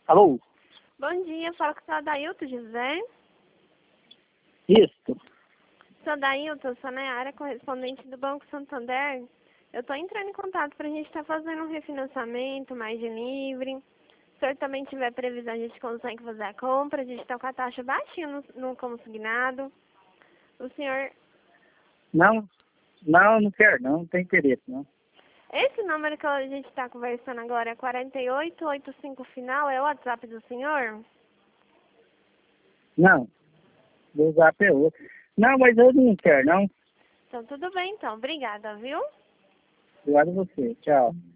Alô? Bom dia, fala com o seu Adailton José. Isso. Seu Adailton, sou Nayara, correspondente do Banco Santander. Eu estou entrando em contato para a gente estar fazendo um refinanciamento mais de livre. Se o senhor também tiver previsão, a gente consegue fazer a compra. A gente está com a taxa baixinha no consignado. O senhor... Não quero não tem interesse não. Esse número que a gente está conversando agora é 4885 final, é o WhatsApp do senhor? Não, vou usar até outro. Não, mas eu não quero não. Então tudo bem então, obrigada, viu? Obrigado a você, tchau.